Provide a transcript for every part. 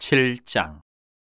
7장.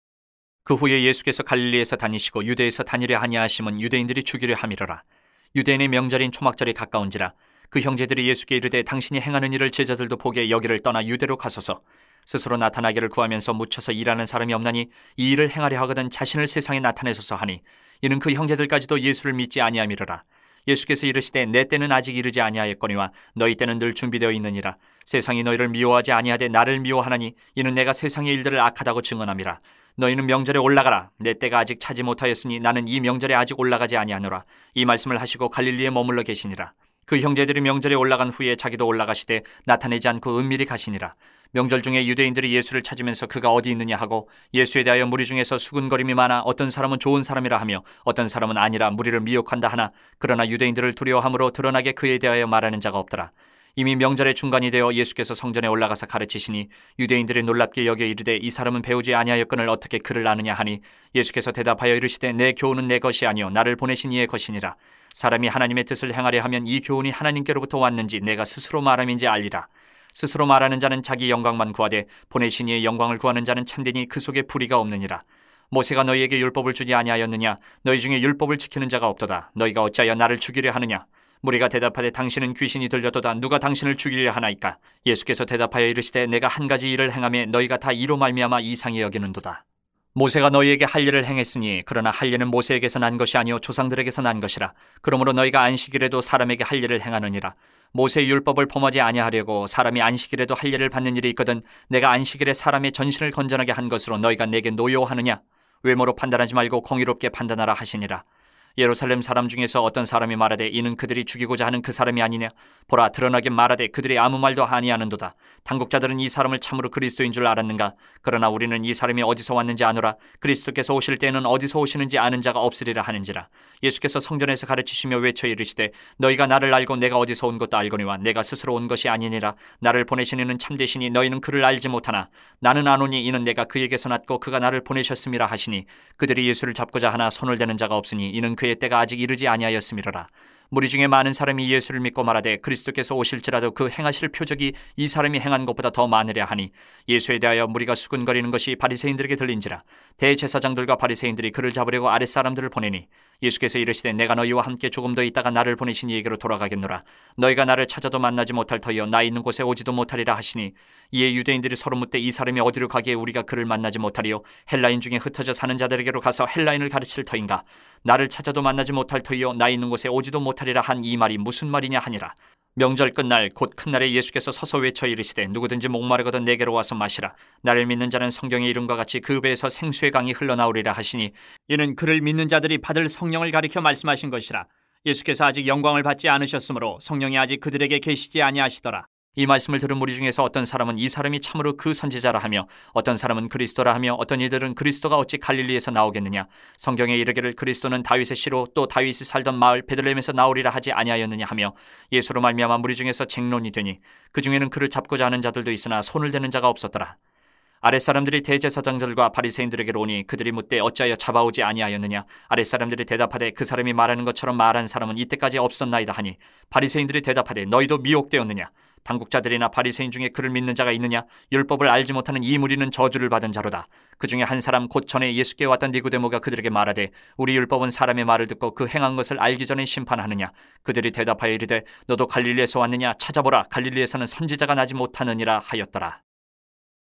그 후에 예수께서 갈릴리에서 다니시고 유대에서 다니려 하냐하심은 유대인들이 죽이려 함이로라. 유대인의 명절인 초막절이 가까운지라. 그 형제들이 예수께 이르되 당신이 행하는 일을 제자들도 보게 여기를 떠나 유대로 가소서. 스스로 나타나기를 구하면서 묻혀서 일하는 사람이 없나니 이 일을 행하려 하거든 자신을 세상에 나타내소서 하니, 이는 그 형제들까지도 예수를 믿지 아니함이로라. 예수께서 이르시되 내 때는 아직 이르지 아니하였거니와 너희 때는 늘 준비되어 있느니라. 세상이 너희를 미워하지 아니하되 나를 미워하나니 이는 내가 세상의 일들을 악하다고 증언함이라. 너희는 명절에 올라가라. 내 때가 아직 차지 못하였으니 나는 이 명절에 아직 올라가지 아니하노라. 이 말씀을 하시고 갈릴리에 머물러 계시니라. 그 형제들이 명절에 올라간 후에 자기도 올라가시되 나타내지 않고 은밀히 가시니라. 명절 중에 유대인들이 예수를 찾으면서 그가 어디 있느냐 하고 예수에 대하여 무리 중에서 수군거림이 많아 어떤 사람은 좋은 사람이라 하며 어떤 사람은 아니라 무리를 미혹한다 하나, 그러나 유대인들을 두려워함으로 드러나게 그에 대하여 말하는 자가 없더라. 이미 명절의 중간이 되어 예수께서 성전에 올라가서 가르치시니 유대인들이 놀랍게 여겨 이르되 이 사람은 배우지 아니하였거늘 어떻게 그를 아느냐 하니, 예수께서 대답하여 이르시되 내 교훈은 내 것이 아니요 나를 보내신 이의 것이니라. 사람이 하나님의 뜻을 행하려 하면 이 교훈이 하나님께로부터 왔는지 내가 스스로 말함인지 알리라. 스스로 말하는 자는 자기 영광만 구하되 보내신 이의 영광을 구하는 자는 참되니 그 속에 불의가 없느니라. 모세가 너희에게 율법을 주지 아니하였느냐? 너희 중에 율법을 지키는 자가 없도다. 너희가 어찌하여 나를 죽이려 하느냐? 무리가 대답하되 당신은 귀신이 들렸도다. 누가 당신을 죽이려 하나이까? 예수께서 대답하여 이르시되 내가 한 가지 일을 행하며 너희가 다 이로 말미암아 이상히 여기는도다. 모세가 너희에게 할 일을 행했으니 그러나 할 일은 모세에게서 난 것이 아니요 조상들에게서 난 것이라. 그러므로 너희가 안식일에도 사람에게 할 일을 행하느니라. 모세의 율법을 범하지 아니하려고 사람이 안식일에도 할 일을 받는 일이 있거든 내가 안식일에 사람의 전신을 건전하게 한 것으로 너희가 내게 노여워하느냐? 외모로 판단하지 말고 공의롭게 판단하라 하시니라. 예루살렘 사람 중에서 어떤 사람이 말하되 이는 그들이 죽이고자 하는 그 사람이 아니냐? 보라, 드러나게 말하되 그들이 아무 말도 아니하는도다. 당국자들은 이 사람을 참으로 그리스도인 줄 알았는가? 그러나 우리는 이 사람이 어디서 왔는지 아노라. 그리스도께서 오실 때에는 어디서 오시는지 아는 자가 없으리라 하는지라. 예수께서 성전에서 가르치시며 외쳐 이르시되 너희가 나를 알고 내가 어디서 온 것도 알거니와 내가 스스로 온 것이 아니니라. 나를 보내신 이는 참되시니 너희는 그를 알지 못하나 나는 아노니 이는 내가 그에게서 났고 그가 나를 보내셨음이라 하시니, 그들이 예수를 잡고자 하나 손을 대는 자가 없으니 이는 그의 때가 아직 이르지 아니하였음이로라. 무리 중에 많은 사람이 예수를 믿고 말하되 그리스도께서 오실지라도 그 행하실 표적이 이 사람이 행한 것보다 더 많으랴 하니, 예수에 대하여 무리가 수군거리는 것이 바리새인들에게 들린지라. 대제사장들과 바리새인들이 그를 잡으려고 아랫사람들을 보내니, 예수께서 이르시되 내가 너희와 함께 조금 더 있다가 나를 보내신 이에게로 돌아가겠노라. 너희가 나를 찾아도 만나지 못할 터이요 나 있는 곳에 오지도 못하리라 하시니, 이에 유대인들이 서로 묻되 이 사람이 어디로 가기에 우리가 그를 만나지 못하리요? 헬라인 중에 흩어져 사는 자들에게로 가서 헬라인을 가르칠 터인가? 나를 찾아도 만나지 못할 터이요 나 있는 곳에 오지도 못하리라 한 이 말이 무슨 말이냐 하니라. 명절 끝날 곧 큰 날에 예수께서 서서 외쳐 이르시되 누구든지 목마르거든 내게로 와서 마시라. 나를 믿는 자는 성경의 이름과 같이 그 배에서 생수의 강이 흘러나오리라 하시니, 이는 그를 믿는 자들이 받을 성령을 가리켜 말씀하신 것이라. 예수께서 아직 영광을 받지 않으셨으므로 성령이 아직 그들에게 계시지 아니하시더라. 이 말씀을 들은 무리 중에서 어떤 사람은 이 사람이 참으로 그 선지자라 하며 어떤 사람은 그리스도라 하며 어떤 이들은 그리스도가 어찌 갈릴리에서 나오겠느냐? 성경에 이르기를 그리스도는 다윗의 씨로 또 다윗이 살던 마을 베들레헴에서 나오리라 하지 아니하였느냐 하며 예수로 말미암아 무리 중에서 쟁론이 되니, 그 중에는 그를 잡고자 하는 자들도 있으나 손을 대는 자가 없었더라. 아랫사람들이 대제사장들과 바리새인들에게로 오니 그들이 묻되 어찌하여 잡아오지 아니하였느냐? 아랫사람들이 대답하되 그 사람이 말하는 것처럼 말한 사람은 이때까지 없었나이다 하니, 바리새인들이 대답하되 너희도 미혹되었느냐? 당국자들이나 바리새인 중에 그를 믿는 자가 있느냐? 율법을 알지 못하는 이 무리는 저주를 받은 자로다. 그 중에 한 사람 곧 전에 예수께 왔던 니고데모가 그들에게 말하되 우리 율법은 사람의 말을 듣고 그 행한 것을 알기 전에 심판하느냐? 그들이 대답하여 이르되 너도 갈릴리에서 왔느냐? 찾아보라, 갈릴리에서는 선지자가 나지 못하느니라 하였더라.